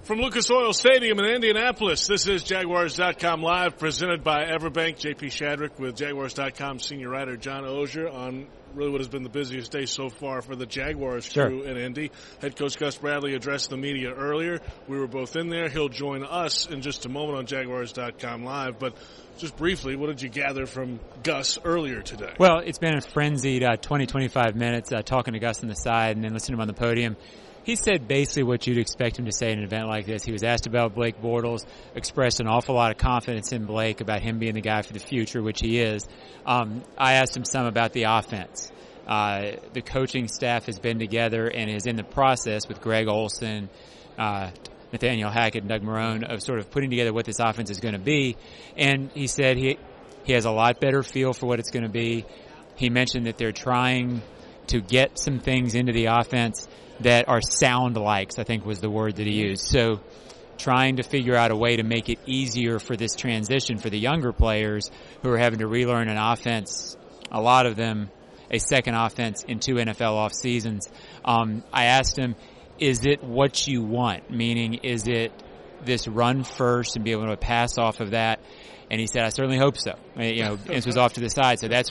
From Lucas Oil Stadium in Indianapolis, this is Jaguars.com Live, presented by Everbank. J.P. Shadrick with Jaguars.com senior writer John Oehser on really what has been the busiest day so far for the Jaguars crew in Indy. Head coach Gus Bradley addressed the media earlier. We were both in there. He'll join us in just a moment on Jaguars.com Live. But just briefly, what did you gather from Gus earlier today? Well, it's been a frenzied 20-25 minutes talking to Gus on the side and then listening to him on the podium. He said basically what you'd expect him to say in an event like this. He was asked about Blake Bortles, expressed an awful lot of confidence in Blake about him being the guy for the future, which he is. I asked him some about the offense. The coaching staff has been together and is in the process with Greg Olsen, Nathaniel Hackett, and Doug Marrone of sort of putting together what this offense is going to be. And he said he has a lot better feel for what it's going to be. He mentioned that they're trying to get some things into the offense that are sound likes, I think was the word that he used. So trying to figure out a way to make it easier for this transition for the younger players who are having to relearn an offense, a lot of them a second offense in 2 NFL off seasons. I asked him, is it what you want? Meaning, is it this run first and be able to pass off of that? And he said, I certainly hope so. This was off to the side. So that's